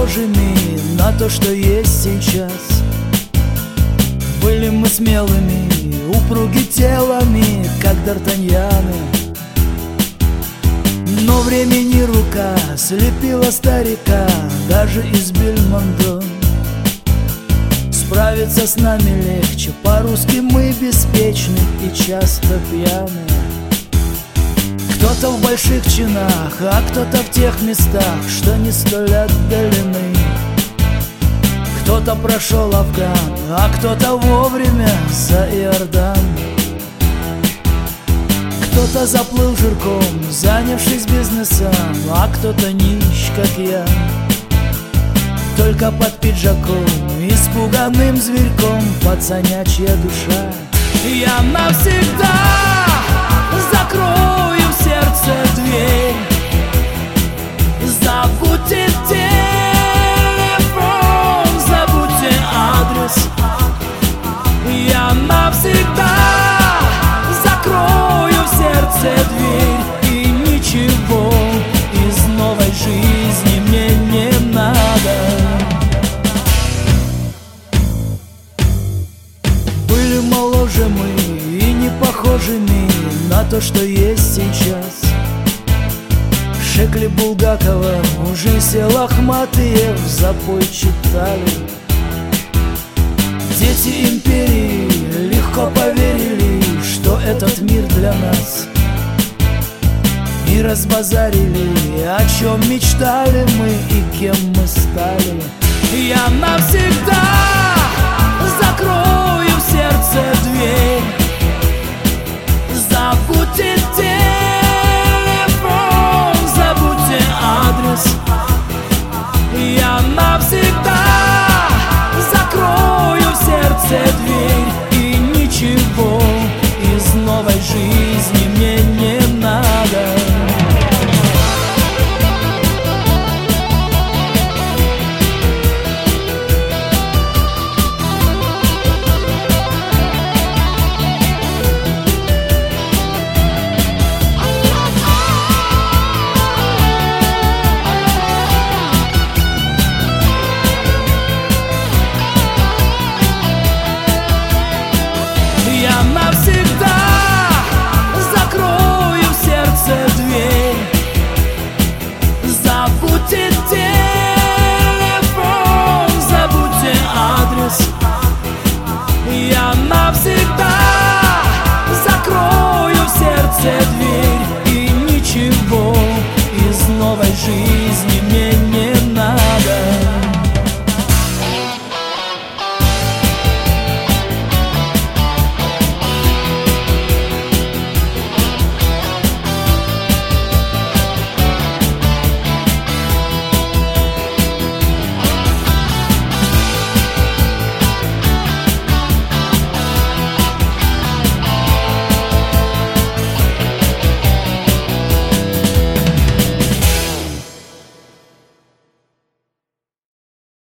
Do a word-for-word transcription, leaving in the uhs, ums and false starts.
похожими на то, что есть сейчас. Были мы смелыми, упруги телами, как д'Артаньяны. Но времени рука слепила старика даже из Бельмондо. Справиться с нами легче, по-русски мы беспечны и часто пьяны. Кто-то в больших чинах, а кто-то в тех местах, что не столь отдалены. Кто-то прошел Афган, а кто-то вовремя за Иордан. Кто-то заплыл жирком, занявшись бизнесом, а кто-то нищ, как я, только под пиджаком, испуганным зверьком, пацанячья душа. Я навсегда закрою в сердце дверь, забудьте телефон, забудьте адрес. Я навсегда закрою в сердце дверь, и ничего из новой жизни мне не надо. Были моложе мы и не похожими на то, что есть сейчас. Шекли Булгакова, мужи сел Ахматыев, запой читали. Дети империи легко поверили, что этот мир для нас, и разбазарили, о чем мечтали мы и